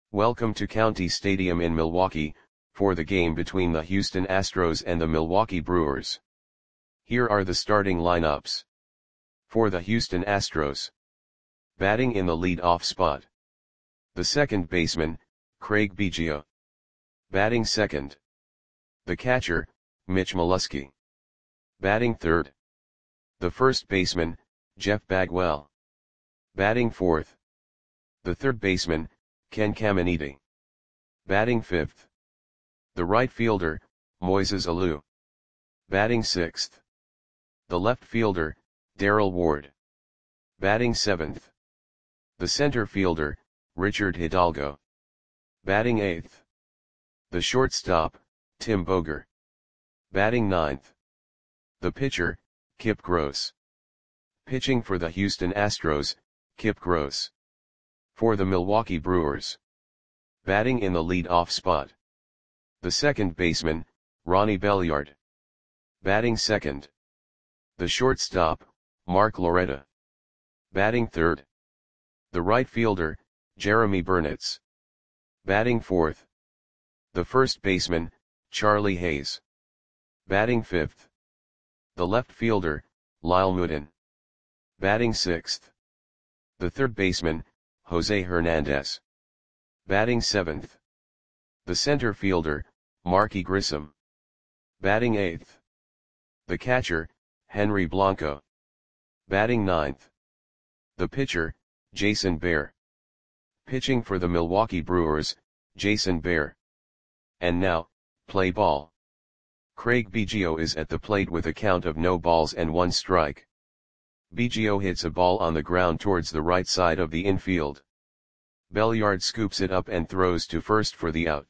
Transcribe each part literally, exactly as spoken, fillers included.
Welcome to County Stadium in Milwaukee, for the game between the Houston Astros and the Milwaukee Brewers. Here are the starting lineups. For the Houston Astros. Batting in the lead-off spot. The second baseman, Craig Biggio. Batting second. The catcher, Mitch Molesky. Batting third. The first baseman, Jeff Bagwell. Batting fourth. The third baseman, Ken Caminiti. Batting fifth. The right fielder, Moises Alou. Batting sixth. The left fielder, Darrell Ward. Batting seventh. The center fielder, Richard Hidalgo. Batting eighth. The shortstop, Tim Boger. Batting ninth. The pitcher, Kip Gross. Pitching for the Houston Astros, Kip Gross. For the Milwaukee Brewers. Batting in the lead-off spot. The second baseman, Ronnie Belliard. Batting second. The shortstop, Mark Loretta. Batting third. The right fielder, Jeremy Burnitz. Batting fourth. The first baseman, Charlie Hayes. Batting fifth. The left fielder, Lyle Moodin. Batting sixth. The third baseman, Jose Hernandez. Batting seventh. The center fielder, Marky Grissom. Batting eighth. The catcher, Henry Blanco. Batting ninth. The pitcher, Jason Bear. Pitching for the Milwaukee Brewers, Jason Bear. And now, play ball. Craig Biggio is at the plate with a count of no balls and one strike. Biggio hits a ball on the ground towards the right side of the infield. Belliard scoops it up and throws to first for the out.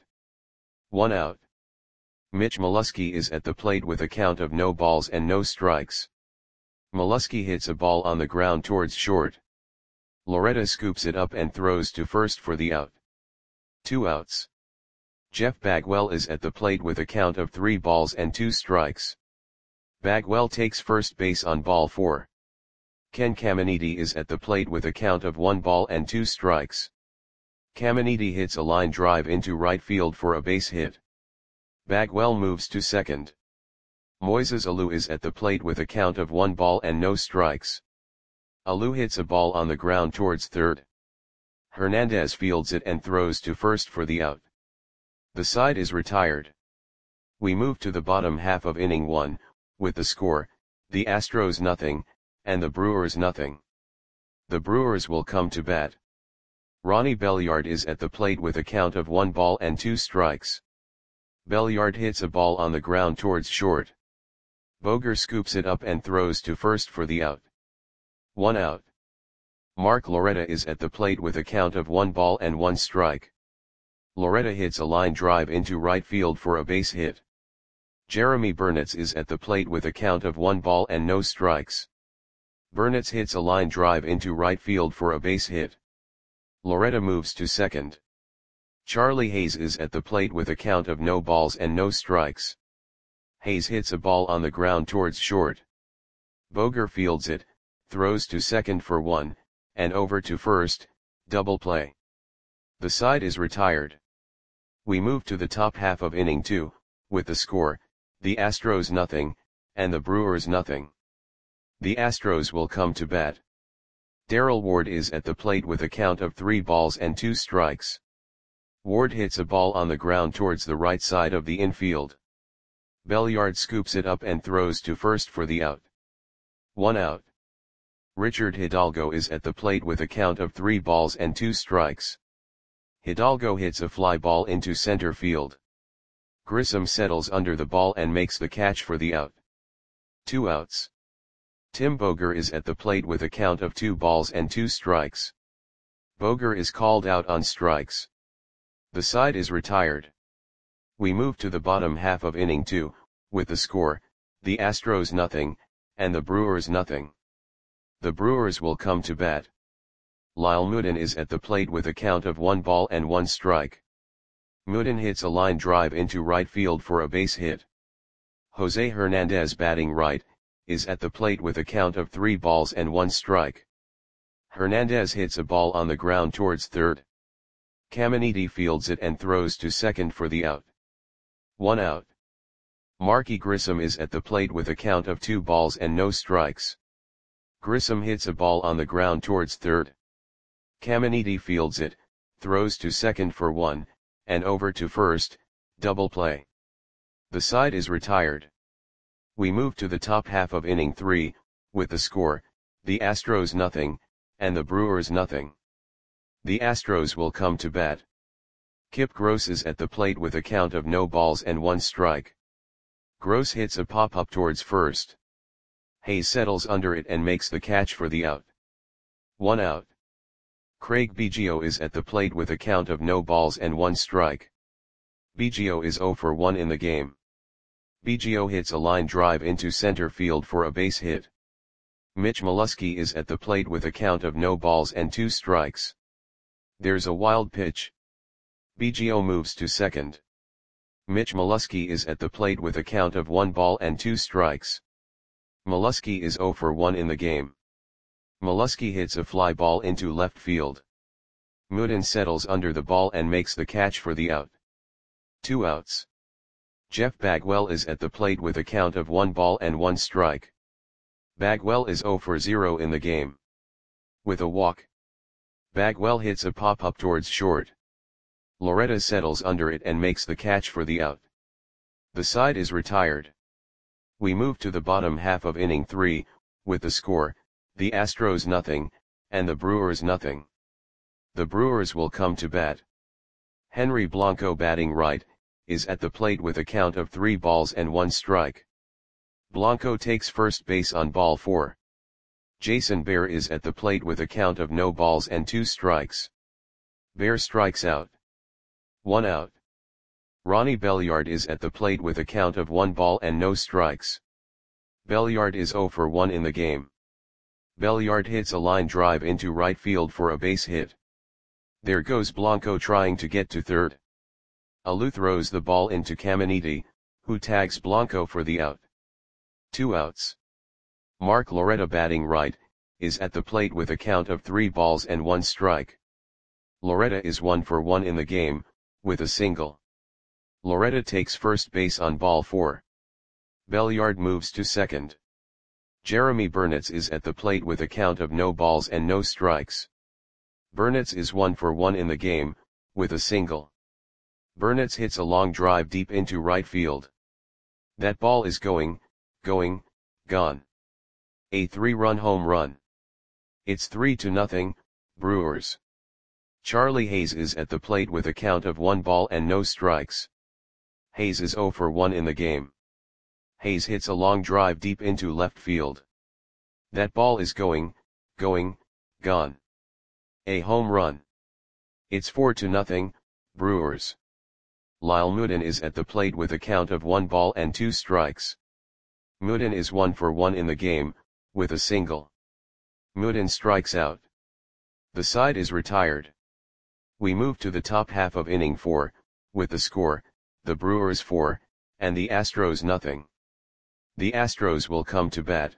One out. Mitch Molesky is at the plate with a count of no balls and no strikes. Molesky hits a ball on the ground towards short. Loretta scoops it up and throws to first for the out. Two outs. Jeff Bagwell is at the plate with a count of three balls and two strikes. Bagwell takes first base on ball four. Ken Caminiti is at the plate with a count of one ball and two strikes. Caminiti hits a line drive into right field for a base hit. Bagwell moves to second. Moises Alou is at the plate with a count of one ball and no strikes. Alou hits a ball on the ground towards third. Hernandez fields it and throws to first for the out. The side is retired. We move to the bottom half of inning one, with the score, the Astros nothing, and the Brewers nothing. The Brewers will come to bat. Ronnie Belliard is at the plate with a count of one ball and two strikes. Belliard hits a ball on the ground towards short. Boger scoops it up and throws to first for the out. One out. Mark Loretta is at the plate with a count of one ball and one strike. Loretta hits a line drive into right field for a base hit. Jeremy Burnitz is at the plate with a count of one ball and no strikes. Burnitz hits a line drive into right field for a base hit. Loretta moves to second. Charlie Hayes is at the plate with a count of no balls and no strikes. Hayes hits a ball on the ground towards short. Boger fields it, throws to second for one, and over to first, double play. The side is retired. We move to the top half of inning two, with the score, the Astros nothing, and the Brewers nothing. The Astros will come to bat. Darrell Ward is at the plate with a count of three balls and two strikes. Ward hits a ball on the ground towards the right side of the infield. Belliard scoops it up and throws to first for the out. One out. Richard Hidalgo is at the plate with a count of three balls and two strikes. Hidalgo hits a fly ball into center field. Grissom settles under the ball and makes the catch for the out. Two outs. Tim Boger is at the plate with a count of two balls and two strikes. Boger is called out on strikes. The side is retired. We move to the bottom half of inning two, with the score, the Astros nothing, and the Brewers nothing. The Brewers will come to bat. Lyle Moodin is at the plate with a count of one ball and one strike. Moodin hits a line drive into right field for a base hit. Jose Hernandez, batting right, is at the plate with a count of three balls and one strike. Hernandez hits a ball on the ground towards third. Caminiti fields it and throws to second for the out. One out. Marky Grissom is at the plate with a count of two balls and no strikes. Grissom hits a ball on the ground towards third. Caminiti fields it, throws to second for one, and over to first, double play. The side is retired. We move to the top half of inning three, with the score, the Astros nothing, and the Brewers nothing. The Astros will come to bat. Kip Gross is at the plate with a count of no balls and one strike. Gross hits a pop-up towards first. Hayes settles under it and makes the catch for the out. One out. Craig Biggio is at the plate with a count of no balls and one strike. Biggio is zero for one in the game. Biggio hits a line drive into center field for a base hit. Mitch Molesky is at the plate with a count of no balls and two strikes. There's a wild pitch. Biggio moves to second. Mitch Molesky is at the plate with a count of one ball and two strikes. Molesky is zero for one in the game. Molesky hits a fly ball into left field. Mooden settles under the ball and makes the catch for the out. Two outs. Jeff Bagwell is at the plate with a count of one ball and one strike. Bagwell is zero for zero in the game. With a walk, Bagwell hits a pop-up towards short. Loretta settles under it and makes the catch for the out. The side is retired. We move to the bottom half of inning three, with the score, the Astros nothing, and the Brewers nothing. The Brewers will come to bat. Henry Blanco, batting right, is at the plate with a count of three balls and one strike. Blanco takes first base on ball four. Jason Bear is at the plate with a count of no balls and two strikes. Bear strikes out. One out. Ronnie Belliard is at the plate with a count of one ball and no strikes. Belliard is zero for one in the game. Belliard hits a line drive into right field for a base hit. There goes Blanco trying to get to third. Alou throws the ball into Caminiti, who tags Blanco for the out. Two outs. Mark Loretta, batting right, is at the plate with a count of three balls and one strike. Loretta is one for one in the game, with a single. Loretta takes first base on ball four. Belliard moves to second. Jeremy Burnitz is at the plate with a count of no balls and no strikes. Burnitz is one for one in the game, with a single. Burnitz hits a long drive deep into right field. That ball is going, going, gone. A three-run home run. It's three to nothing, Brewers. Charlie Hayes is at the plate with a count of one ball and no strikes. Hayes is zero for one in the game. Hayes hits a long drive deep into left field. That ball is going, going, gone. A home run. It's four to nothing, Brewers. Lyle Mooden is at the plate with a count of one ball and two strikes. Mooden is one for one in the game, with a single. Mooden strikes out. The side is retired. We move to the top half of inning four, with the score, the Brewers four, and the Astros nothing. The Astros will come to bat.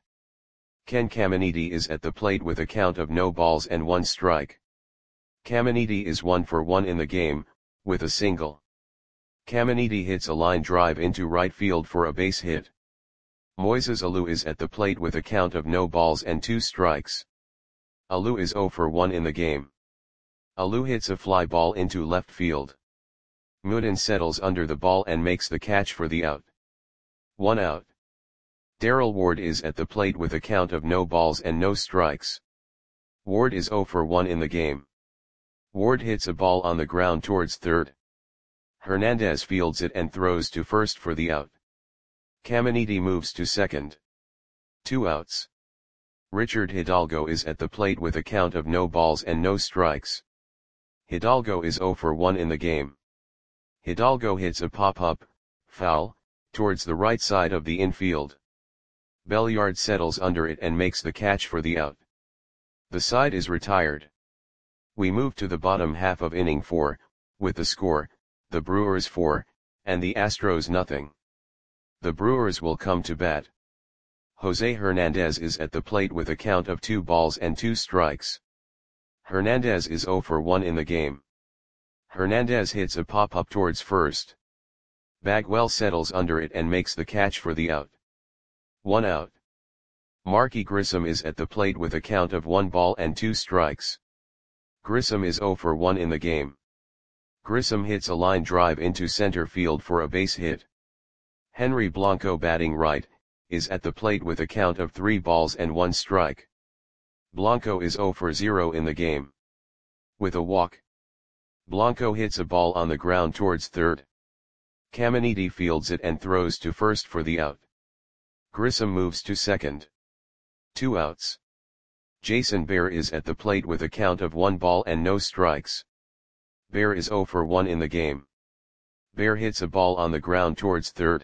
Ken Caminiti is at the plate with a count of no balls and one strike. Caminiti is one for one in the game, with a single. Caminiti hits a line drive into right field for a base hit. Moises Alou is at the plate with a count of no balls and two strikes. Alou is zero for one in the game. Alou hits a fly ball into left field. Mooden settles under the ball and makes the catch for the out. One out. Darrell Ward is at the plate with a count of no balls and no strikes. Ward is zero for one in the game. Ward hits a ball on the ground towards third. Hernandez fields it and throws to first for the out. Caminiti moves to second. Two outs. Richard Hidalgo is at the plate with a count of no balls and no strikes. Hidalgo is zero for one in the game. Hidalgo hits a pop-up, foul, towards the right side of the infield. Belliard settles under it and makes the catch for the out. The side is retired. We move to the bottom half of inning four, with the score, the Brewers four, and the Astros nothing. The Brewers will come to bat. Jose Hernandez is at the plate with a count of two balls and two strikes. Hernandez is zero for one in the game. Hernandez hits a pop-up towards first. Bagwell settles under it and makes the catch for the out. One out. Marky Grissom is at the plate with a count of one ball and two strikes. Grissom is zero for one in the game. Grissom hits a line drive into center field for a base hit. Henry Blanco, batting right, is at the plate with a count of three balls and one strike. Blanco is zero for zero in the game. With a walk, Blanco hits a ball on the ground towards third. Caminiti fields it and throws to first for the out. Grissom moves to second. Two outs. Jason Bear is at the plate with a count of one ball and no strikes. Bear is zero for one in the game. Bear hits a ball on the ground towards third.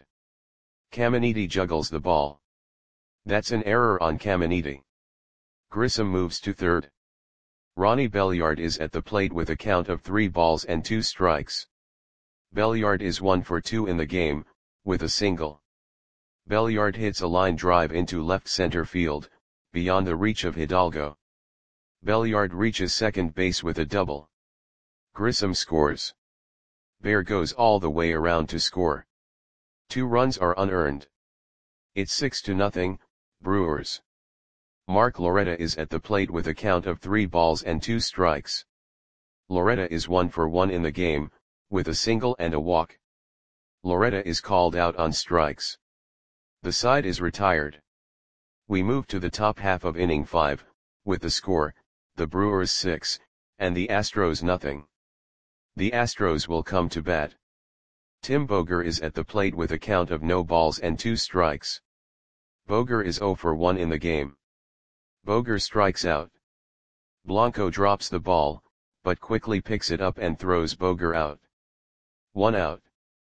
Caminiti juggles the ball. That's an error on Caminiti. Grissom moves to third. Ronnie Belliard is at the plate with a count of three balls and two strikes. Belliard is one for two in the game, with a single. Belliard hits a line drive into left center field, beyond the reach of Hidalgo. Belliard reaches second base with a double. Grissom scores. Bear goes all the way around to score. Two runs are unearned. It's six to nothing, Brewers. Mark Loretta is at the plate with a count of three balls and two strikes. Loretta is one for one in the game, with a single and a walk. Loretta is called out on strikes. The side is retired. We move to the top half of inning five, with the score, the Brewers six, and the Astros nothing. The Astros will come to bat. Tim Boger is at the plate with a count of no balls and two strikes. Boger is zero for one in the game. Boger strikes out. Blanco drops the ball, but quickly picks it up and throws Boger out. One out.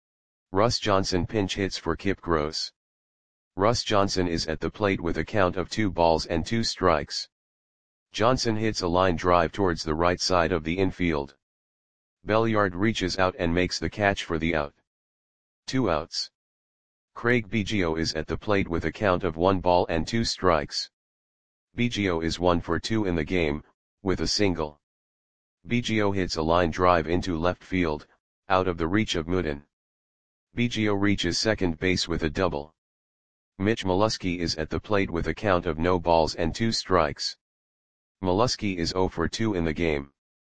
Russ Johnson pinch hits for Kip Gross. Russ Johnson is at the plate with a count of two balls and two strikes. Johnson hits a line drive towards the right side of the infield. Belliard reaches out and makes the catch for the out. Two outs. Craig Biggio is at the plate with a count of one ball and two strikes. Biggio is one for two in the game, with a single. Biggio hits a line drive into left field, out of the reach of Mooden. Biggio reaches second base with a double. Mitch Molesky is at the plate with a count of no balls and two strikes. Molesky is zero for two in the game.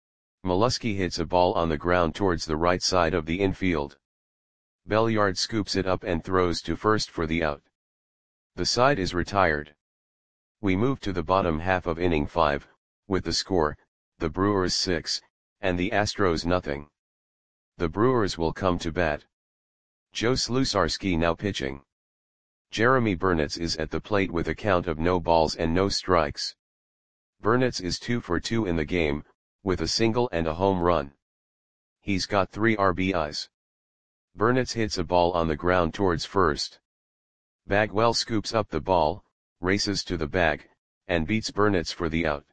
Molesky hits a ball on the ground towards the right side of the infield. Belliard scoops it up and throws to first for the out. The side is retired. We move to the bottom half of inning five, with the score, the Brewers six, and the Astros nothing. The Brewers will come to bat. Joe Slusarski now pitching. Jeremy Burnitz is at the plate with a count of no balls and no strikes. Burnitz is two for two in the game, with a single and a home run. He's got three R B Is. Burnitz hits a ball on the ground towards first. Bagwell scoops up the ball, races to the bag, and beats Burnitz for the out.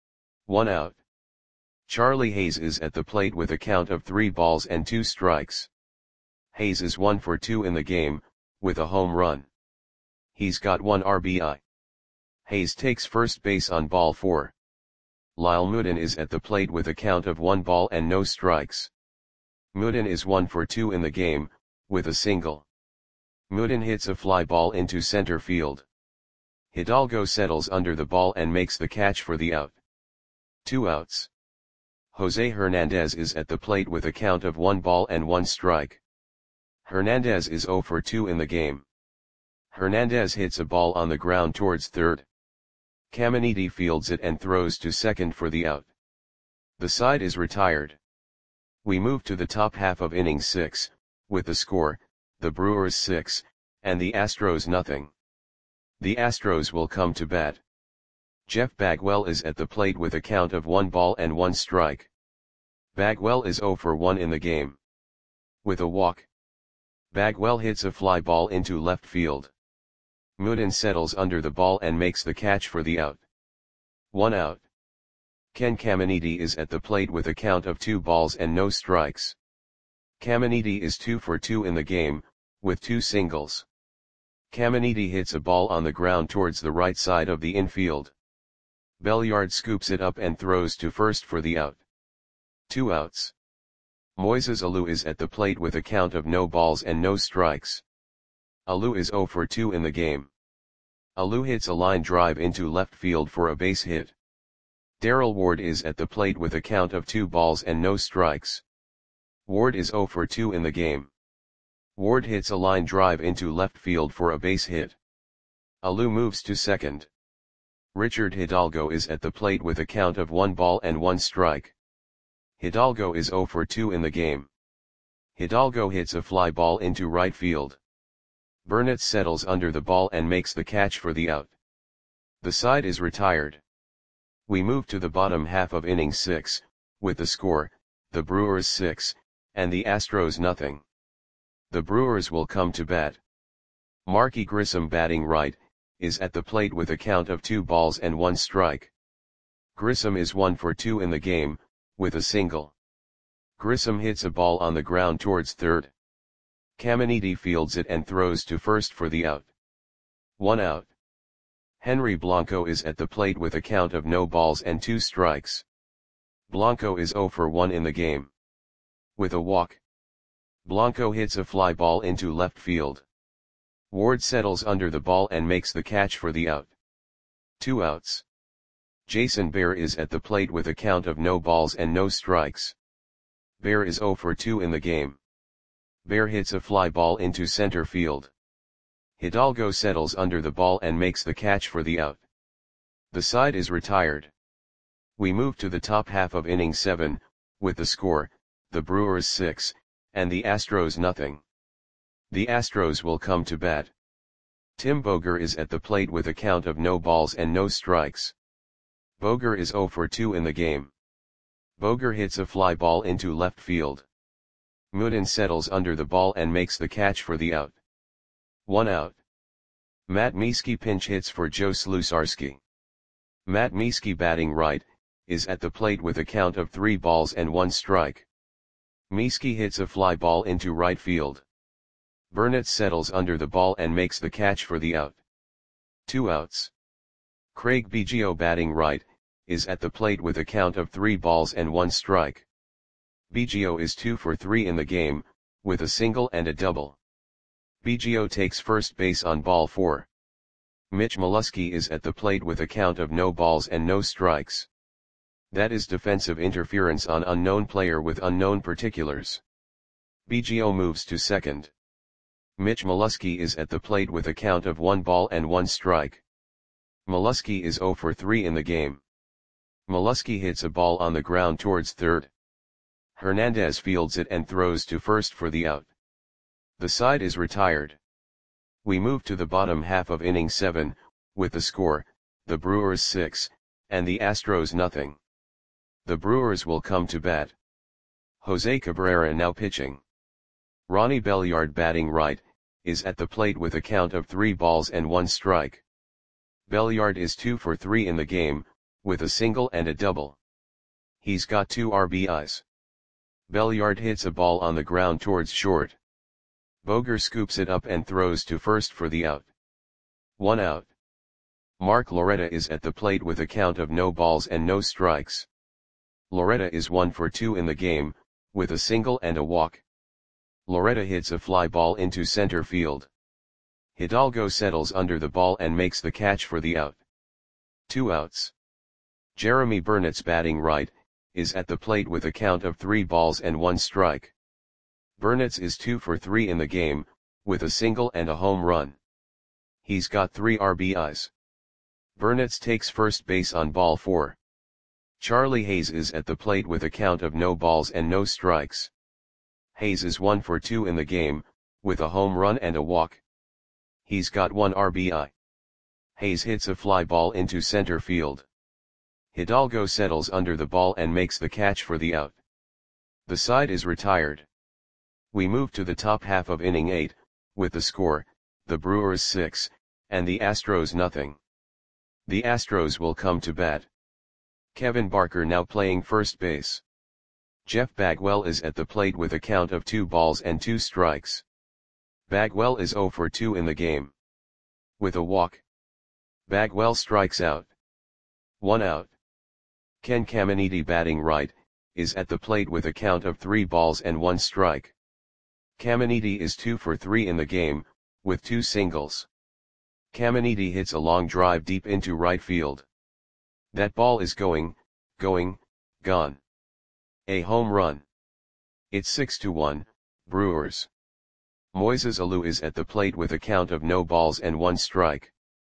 One out. Charlie Hayes is at the plate with a count of three balls and two strikes. Hayes is one for two in the game, with a home run. He's got one R B I. Hayes takes first base on ball four. Lyle Mooden is at the plate with a count of one ball and no strikes. Mooden is one for two in the game, with a single. Mooden hits a fly ball into center field. Hidalgo settles under the ball and makes the catch for the out. Two outs. Jose Hernandez is at the plate with a count of one ball and one strike. Hernandez is zero for two in the game. Hernandez hits a ball on the ground towards third. Caminiti fields it and throws to second for the out. The side is retired. We move to the top half of inning six, with the score, the Brewers six, and the Astros nothing. The Astros will come to bat. Jeff Bagwell is at the plate with a count of one ball and one strike. Bagwell is zero for one in the game. With a walk, Bagwell hits a fly ball into left field. Mooden settles under the ball and makes the catch for the out. One out. Ken Caminiti is at the plate with a count of two balls and no strikes. Caminiti is two for two in the game, with two singles. Caminiti hits a ball on the ground towards the right side of the infield. Belliard scoops it up and throws to first for the out. Two outs. Moises Alou is at the plate with a count of no balls and no strikes. Alou is zero for two in the game. Alou hits a line drive into left field for a base hit. Darrell Ward is at the plate with a count of two balls and no strikes. Ward is zero for two in the game. Ward hits a line drive into left field for a base hit. Alou moves to second. Richard Hidalgo is at the plate with a count of one ball and one strike. Hidalgo is zero for two in the game. Hidalgo hits a fly ball into right field. Burnett settles under the ball and makes the catch for the out. The side is retired. We move to the bottom half of inning six, with the score, the Brewers six, and the Astros nothing. The Brewers will come to bat. Marky Grissom, batting right, is at the plate with a count of two balls and one strike. Grissom is one for two in the game, with a single. Grissom hits a ball on the ground towards third. Caminiti fields it and throws to first for the out. One out. Henry Blanco is at the plate with a count of no balls and two strikes. Blanco is zero for one in the game. With a walk. Blanco hits a fly ball into left field. Ward settles under the ball and makes the catch for the out. Two outs. Jason Bear is at the plate with a count of no balls and no strikes. Bear is zero for two in the game. Bear hits a fly ball into center field. Hidalgo settles under the ball and makes the catch for the out. The side is retired. We move to the top half of inning seven, with the score, the Brewers six, and the Astros nothing. The Astros will come to bat. Tim Boger is at the plate with a count of no balls and no strikes. Boger is zero for two in the game. Boger hits a fly ball into left field. Mooden settles under the ball and makes the catch for the out. One out. Matt Mieske pinch hits for Joe Slusarski. Matt Mieske, batting right, is at the plate with a count of three balls and one strike. Mieske hits a fly ball into right field. Burnett settles under the ball and makes the catch for the out. Two outs. Craig Biggio, batting right, is at the plate with a count of three balls and one strike. Biggio is two for three in the game, with a single and a double. Biggio takes first base on ball four. Mitch Molesky is at the plate with a count of no balls and no strikes. That is defensive interference on unknown player with unknown particulars. Biggio moves to second. Mitch Molesky is at the plate with a count of one ball and one strike. Molesky is zero for three in the game. Molesky hits a ball on the ground towards third. Hernandez fields it and throws to first for the out. The side is retired. We move to the bottom half of inning seven, with the score, the Brewers six, and the Astros nothing. The Brewers will come to bat. Jose Cabrera now pitching. Ronnie Belliard, batting right, is at the plate with a count of three balls and one strike. Belliard is two for three in the game, with a single and a double. He's got two R B Is. Belliard hits a ball on the ground towards short. Boger scoops it up and throws to first for the out. One out. Mark Loretta is at the plate with a count of no balls and no strikes. Loretta is one for two in the game, with a single and a walk. Loretta hits a fly ball into center field. Hidalgo settles under the ball and makes the catch for the out. Two outs. Jeremy Burnett's, batting right, is at the plate with a count of three balls and one strike. Burnett's is two for three in the game, with a single and a home run. He's got three R B Is. Burnett's takes first base on ball four. Charlie Hayes is at the plate with a count of no balls and no strikes. Hayes is one for two in the game, with a home run and a walk. He's got one R B I. Hayes hits a fly ball into center field. Hidalgo settles under the ball and makes the catch for the out. The side is retired. We move to the top half of inning eight, with the score, the Brewers six, and the Astros nothing. The Astros will come to bat. Kevin Barker now playing first base. Jeff Bagwell is at the plate with a count of two balls and two strikes. Bagwell is zero for two in the game. With a walk. Bagwell strikes out. One out. Ken Caminiti, batting right, is at the plate with a count of three balls and one strike. Caminiti is two for three in the game, with two singles. Caminiti hits a long drive deep into right field. That ball is going, going, gone. A home run. It's six to one, Brewers. Moises Alou is at the plate with a count of no balls and one strike.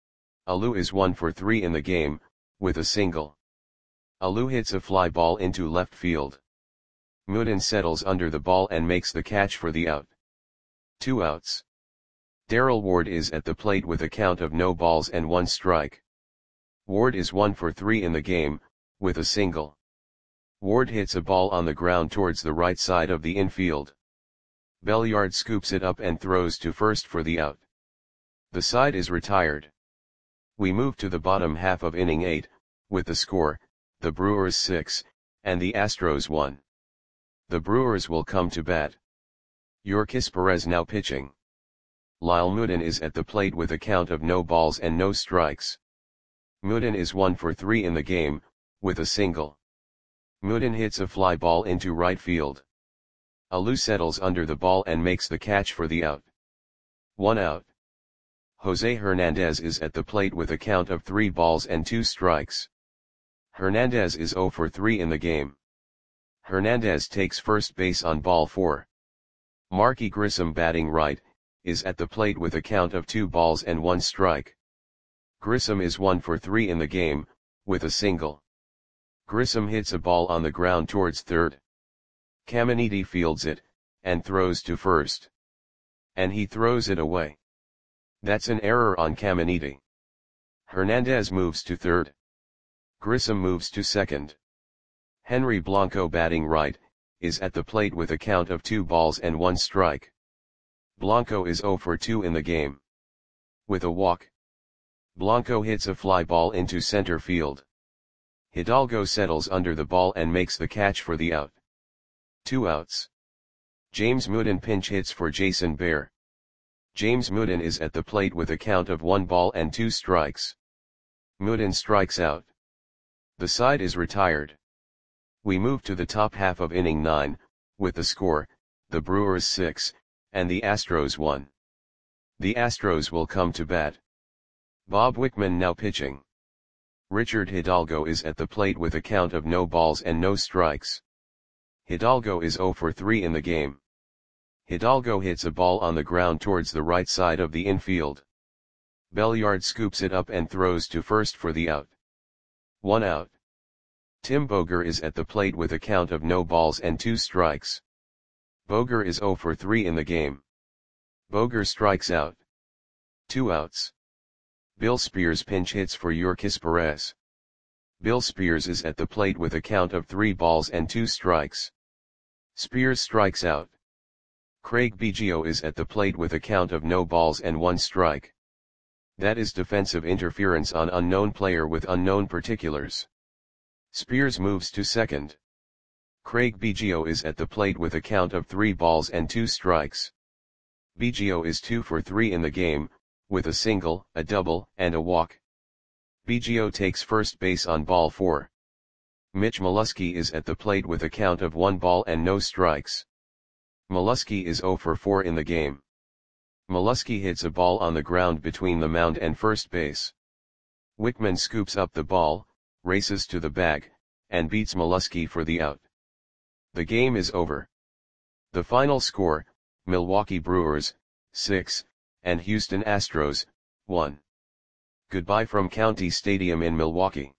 Alou is one for three in the game, with a single. Alou hits a fly ball into left field. Mooden settles under the ball and makes the catch for the out. Two outs. Darrell Ward is at the plate with a count of no balls and one strike. Ward is one for three in the game, with a single. Ward hits a ball on the ground towards the right side of the infield. Belliard scoops it up and throws to first for the out. The side is retired. We move to the bottom half of inning eight, with the score, the Brewers six, and the Astros one. The Brewers will come to bat. Yorkis Perez now pitching. Lyle Mooden is at the plate with a count of no balls and no strikes. Mooden is one for three in the game, with a single. Mooden hits a fly ball into right field. Alou settles under the ball and makes the catch for the out. One out. Jose Hernandez is at the plate with a count of three balls and two strikes. Hernandez is zero for three in the game. Hernandez takes first base on ball four. Marky Grissom, batting right, is at the plate with a count of two balls and one strike. Grissom is one for three in the game, with a single. Grissom hits a ball on the ground towards third. Caminiti fields it, and throws to first. And he throws it away. That's an error on Caminiti. Hernandez moves to third. Grissom moves to second. Henry Blanco, batting right, is at the plate with a count of two balls and one strike. Blanco is zero for two in the game. With a walk. Blanco hits a fly ball into center field. Hidalgo settles under the ball and makes the catch for the out. Two outs. James Mooden pinch hits for Jason Bear. James Mooden is at the plate with a count of one ball and two strikes. Mooden strikes out. The side is retired. We move to the top half of inning nine, with the score, the Brewers six, and the Astros one. The Astros will come to bat. Bob Wickman now pitching. Richard Hidalgo is at the plate with a count of no balls and no strikes. Hidalgo is zero for three in the game. Hidalgo hits a ball on the ground towards the right side of the infield. Belliard scoops it up and throws to first for the out. One out. Tim Boger is at the plate with a count of no balls and two strikes. Boger is zero for three in the game. Boger strikes out. Two outs. Bill Spears pinch hits for Yorkis Perez. Bill Spears is at the plate with a count of three balls and two strikes. Spears strikes out. Craig Biggio is at the plate with a count of no balls and one strike. That is defensive interference on unknown player with unknown particulars. Spears moves to second. Craig Biggio is at the plate with a count of three balls and two strikes. Biggio is two for three in the game, with a single, a double, and a walk. Biggio takes first base on ball four. Mitch Molesky is at the plate with a count of one ball and no strikes. Molesky is zero for four in the game. Molesky hits a ball on the ground between the mound and first base. Wickman scoops up the ball, races to the bag, and beats Molesky for the out. The game is over. The final score, Milwaukee Brewers, six, and Houston Astros, one. Goodbye from County Stadium in Milwaukee.